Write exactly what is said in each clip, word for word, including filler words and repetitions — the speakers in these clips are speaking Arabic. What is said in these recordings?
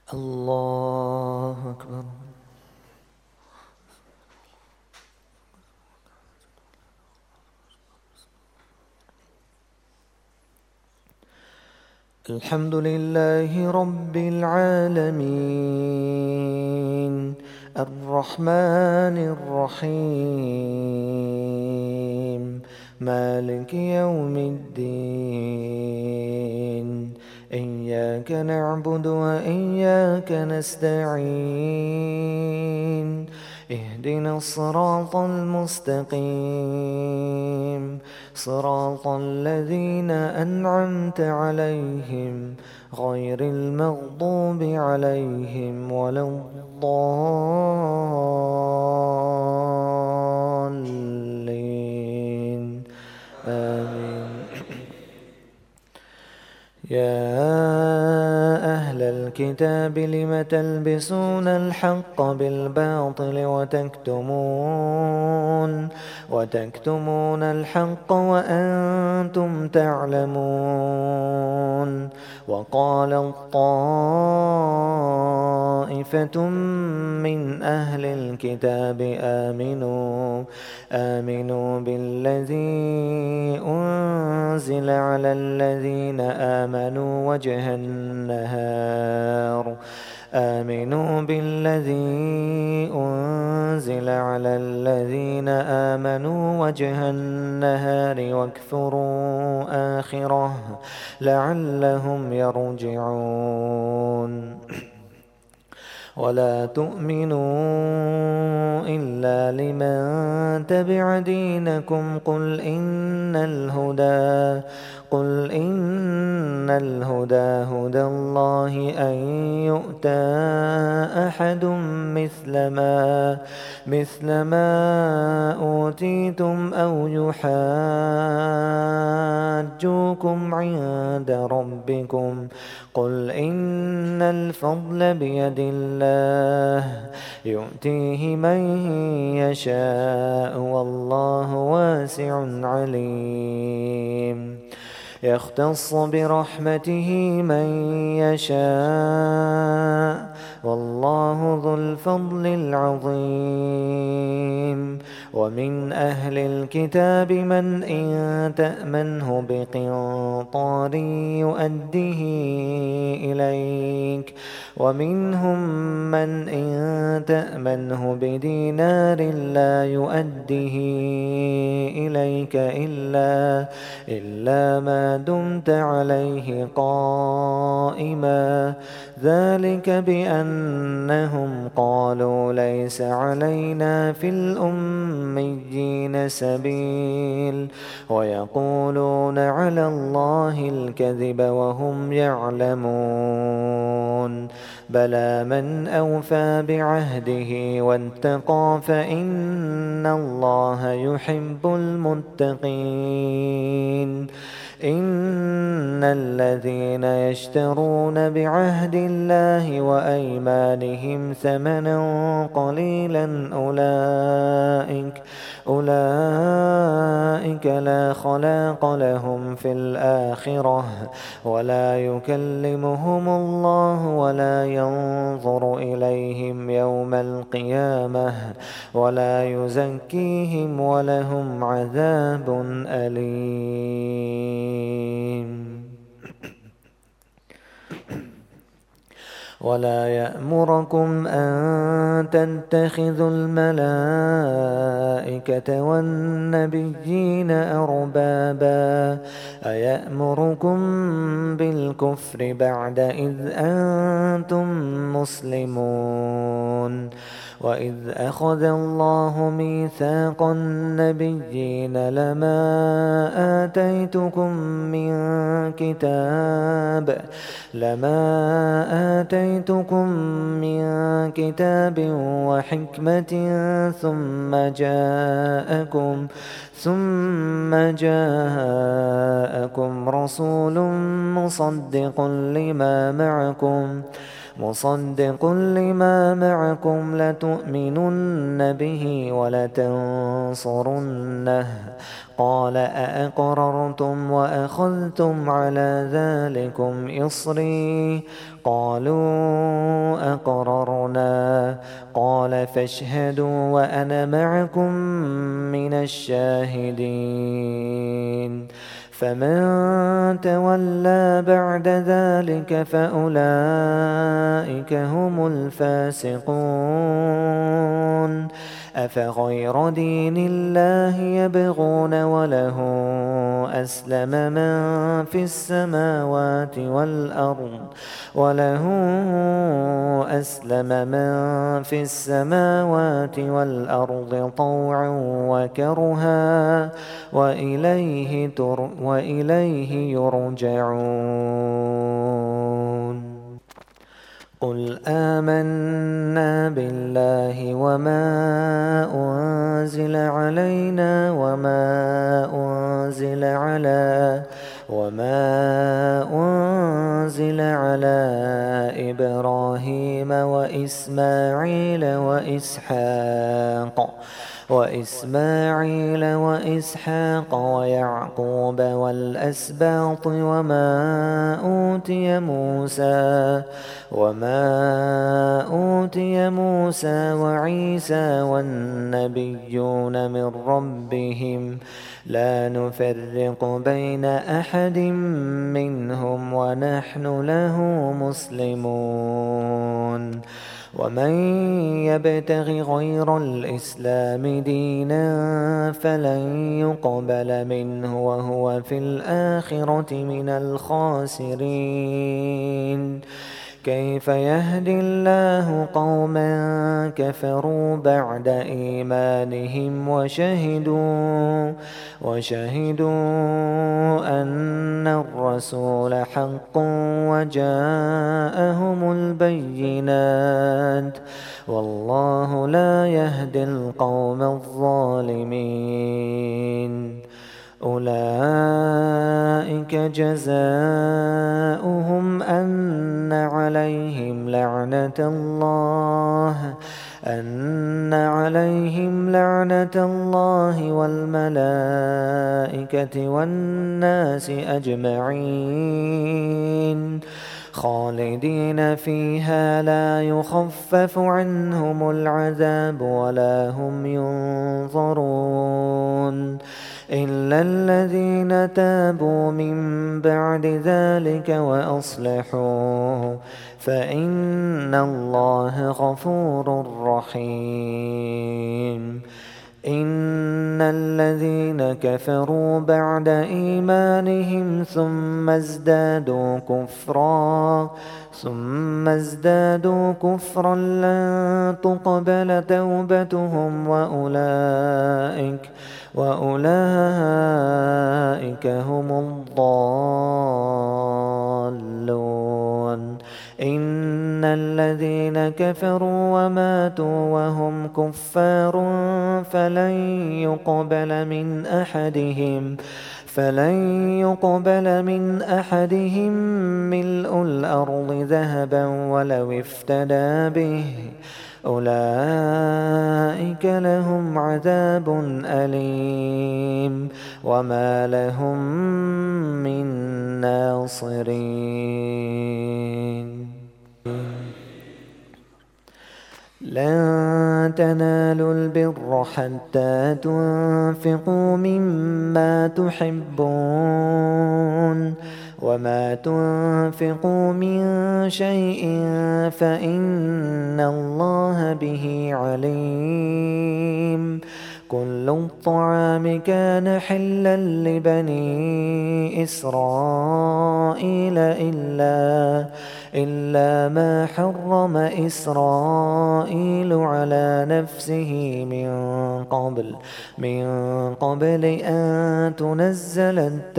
الله أكبر. الحمد لله رب العالمين الرحمن الرحيم مالك يوم الدين إياك نعبد وإياك نستعين اهدنا الصراط المستقيم صراط الذين أنعمت عليهم غير المغضوب عليهم ولا الضالين آمين. يا أهل الكتاب لم تلبسون الحق بالباطل وتكتمون وتكتمون الحق وأنتم تعلمون. وقال طائفة من أهل الكتاب آمنوا آمنوا بالذي أنزل على الذين آمنوا وجه النهار آمنوا بالذي أنزل على الذين آمنوا وجه النهار واكفروا آخره لعلهم يرجعون. ولا تؤمنوا إلا لمن تبع دينكم قل إن الهدى قل إن الهدى هدى الله أن يؤتى أحد مثل ما مثل ما أوتيتم أو يحاجوكم عند ربكم قل إن الفضل بيد الله يؤتيه من يشاء والله واسع عليم. يختص برحمته من يشاء والله ذو الفضل العظيم. ومن أهل الكتاب من إن تأمنه بقنطار يؤديه إليك ومنهم من إن تأمنه بدينار لا يؤديه إليك إلا إلا ما دمت عليه قائما ذلك بأنهم قالوا ليس علينا في الأميين سبيل ويقولون على الله الكذب وهم يعلمون. بلى من أوفى بعهده واتقى فإن الله يحب المتقين. إن الذين يشترون بعهد الله وأيمانهم ثمنا قليلا أولئك أولئك لا خلاق لهم في الآخرة ولا يكلمهم الله ولا ينظر إليهم يوم القيامة ولا يزكيهم ولهم عذاب أليم. ولا يأمركم أن تتخذوا الملائكة والنبيين أربابا أيأمركم بالكفر بعد إذ أنتم مسلمون. وإذ أخذ الله ميثاق النبيين لما آتيتكم من كتاب لما آتيتكم من كتاب وحكمة ثم جاءكم ثم جاءكم رسول مصدق لما معكم مصدق لما معكم لتؤمنن به ولتنصرنه قال أأقررتم وأخذتم على ذلكم إصري قالوا أقررنا قال فاشهدوا وأنا معكم من الشاهدين فمن تولى بعد ذلك فأولئك هم الفاسقون أفغير دين الله يبغون وله أسلم من في السماوات والأرض وله أسلم من في السماوات والأرض طوعا وكرها وإليه, تر وإليه يرجعون قل آمنا بالله وما أنزل علينا وما أنزل على وما أنزل على إبراهيم وإسماعيل وإسحاق وإسماعيل وإسحاق ويعقوب والأسباط وما أوتي موسى وما أوتي موسى وعيسى والنبيون من ربهم لا نفرق بين أحد منهم ونحن له مسلمون ومن يبتغ غير الإسلام دينا فلن يقبل منه وهو في الآخرة من الخاسرين كيف يهدي الله قوما كفروا بعد إيمانهم وشهدوا وشهدوا أن الرسول حق وجاءهم البينات والله لا يهدي القوم الظالمين أولئك جزاؤهم أن عليهم لعنة الله أن عليهم لعنة الله والملائكة والناس أجمعين خالدين فيها لا يخفف عنهم العذاب ولا هم ينظرون إلا الذين تابوا من بعد ذلك وأصلحوا فإن الله غفور رحيم إن الذين كفروا بعد إيمانهم ثم ازدادوا كفرا ثم ازدادوا كفرا لن تقبل توبتهم وأولئك وأولئك هم الضالون إن الذين كفروا وماتوا وهم كفار فلن يقبل من أحدهم فلن يقبل من أحدهم ملء الأرض ذهبا ولو افتدى به أولئك لهم عذاب أليم وما لهم من ناصرين لن تنالوا البر حتى تنفقوا مما تحبون وما تنفقوا من شيء فإن الله به عليم كل الطعام كان حلا لبني إسرائيل إلا إلا ما حرم إسرائيل على نفسه من قبل من قبل أن تنزل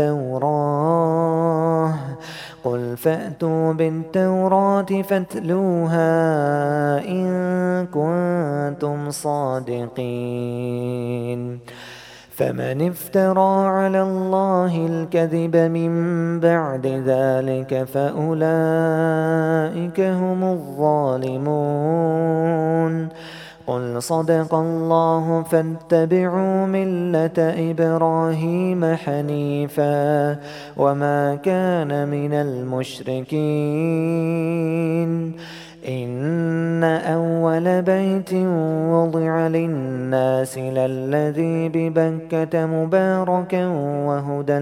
التوراة قل فأتوا بالتوراة فاتلوها إن كنتم صادقين فمن افترى على الله الكذب من بعد ذلك فأولئك هم الظالمون. قل صدق الله فاتبعوا ملة إبراهيم حنيفا وما كان من المشركين. إن أول بيت وضع للناس للذي ببكة مباركا وهدى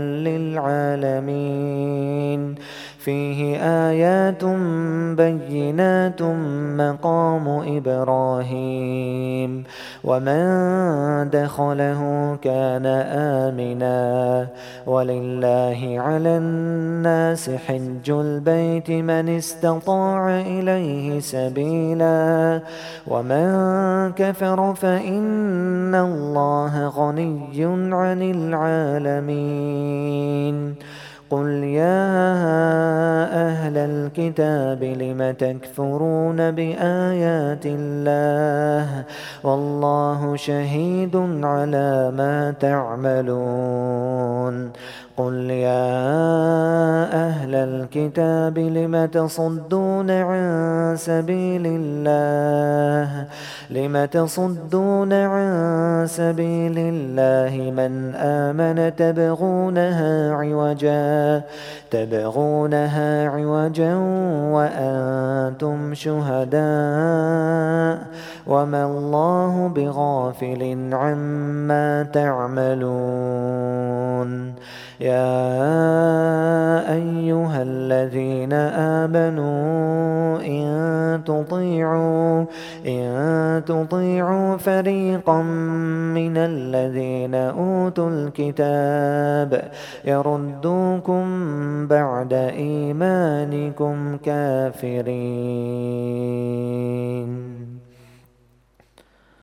للعالمين فيه آيات بينات مقام إبراهيم ومن دخله كان آمنا ولله على الناس حج البيت من استطاع إليه سبيلا ومن كفر فإن الله غني عن العالمين. قل يا أهل الكتاب لم تكفرون بآيات الله والله شهيد على ما تعملون. قل يا أهل الكتاب لم تصدون عن سبيل الله لم تصدون عن سبيل الله من آمن تبغونها عوجا تبغونها عوجا وأنتم شهداء وما الله بغافل عما تعملون. يا أيها الذين آمنوا إن تطيعوا إن تطيعوا فريقا من الذين أوتوا الكتاب يردوكم بعد إيمانكم كافرين.